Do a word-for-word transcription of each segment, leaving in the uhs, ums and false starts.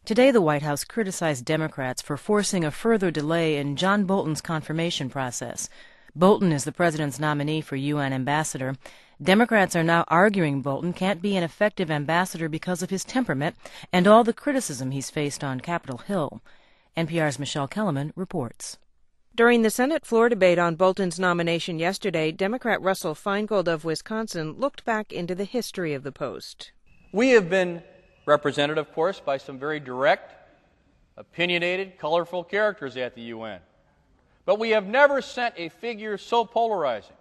Today, the White House criticized Democrats for forcing a further delay in John Bolton's confirmation process. Bolton is the president's nominee for U N ambassador. Democrats are now arguing Bolton can't be an effective ambassador because of his temperament and all the criticism he's faced on Capitol Hill. N P R's Michelle Kellerman reports. During the Senate floor debate on Bolton's nomination yesterday, Democrat Russell Feingold of Wisconsin looked back into the history of the post. We have been represented, of course, by some very direct, opinionated, colorful characters at the U N. But we have never sent a figure so polarizing,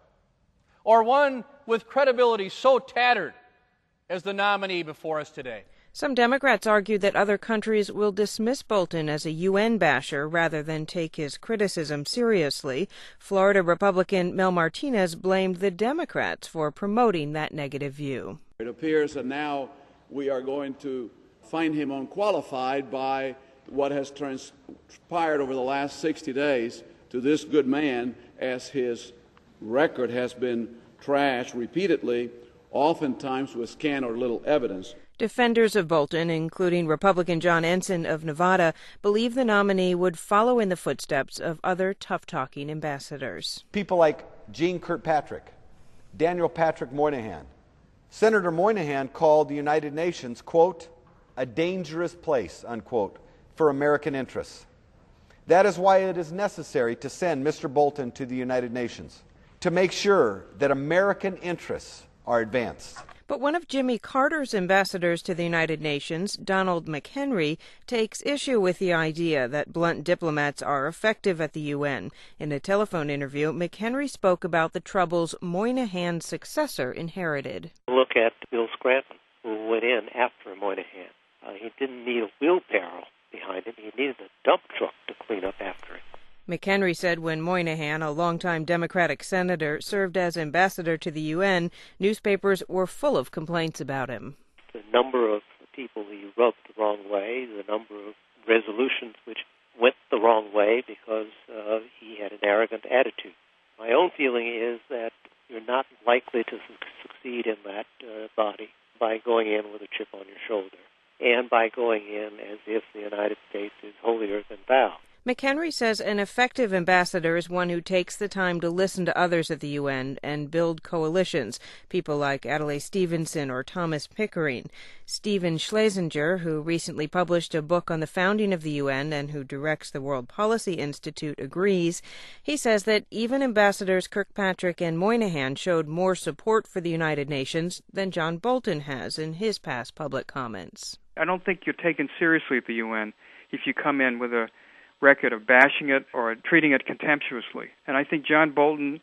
or one with credibility so tattered as the nominee before us today. Some Democrats argue that other countries will dismiss Bolton as a U N basher rather than take his criticism seriously. Florida Republican Mel Martinez blamed the Democrats for promoting that negative view. It appears that now we are going to find him unqualified by what has transpired over the last sixty days to this good man, as his record has been trashed repeatedly, oftentimes with scant or little evidence. Defenders of Bolton, including Republican John Ensign of Nevada, believe the nominee would follow in the footsteps of other tough-talking ambassadors. People like Jeane Kirkpatrick, Daniel Patrick Moynihan. Senator Moynihan called the United Nations, quote, a dangerous place, unquote, for American interests. That is why it is necessary to send Mister Bolton to the United Nations, to make sure that American interests are advanced. But one of Jimmy Carter's ambassadors to the United Nations, Donald McHenry, takes issue with the idea that blunt diplomats are effective at the U N. In a telephone interview, McHenry spoke about the troubles Moynihan's successor inherited. Look at Bill Scranton, who went in after Moynihan. Uh, he didn't need a wheelbarrow behind him. He needed a dump truck to clean up after him. McHenry said when Moynihan, a longtime Democratic senator, served as ambassador to the U N, newspapers were full of complaints about him. The number of people he rubbed the wrong way, the number of resolutions which went the wrong way because uh, he had an arrogant attitude. My own feeling is that you're not likely to su- succeed in that uh, body by going in with a chip on your shoulder and by going in as if the United States is holier than thou. McHenry says an effective ambassador is one who takes the time to listen to others at the U N and build coalitions, people like Adlai Stevenson or Thomas Pickering. Stephen Schlesinger, who recently published a book on the founding of the U N and who directs the World Policy Institute, agrees. He says that even ambassadors Kirkpatrick and Moynihan showed more support for the United Nations than John Bolton has in his past public comments. I don't think you're taken seriously at the U N if you come in with a record of bashing it or treating it contemptuously. And I think John Bolton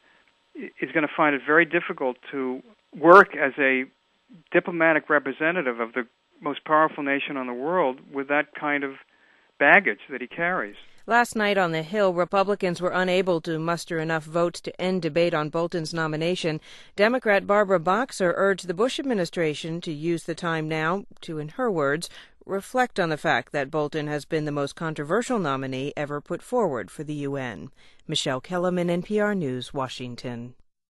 is going to find it very difficult to work as a diplomatic representative of the most powerful nation on the world with that kind of baggage that he carries. Last night on the Hill, Republicans were unable to muster enough votes to end debate on Bolton's nomination. Democrat Barbara Boxer urged the Bush administration to use the time now to, in her words, reflect on the fact that Bolton has been the most controversial nominee ever put forward for the U N. Michelle Kellerman, N P R News, Washington.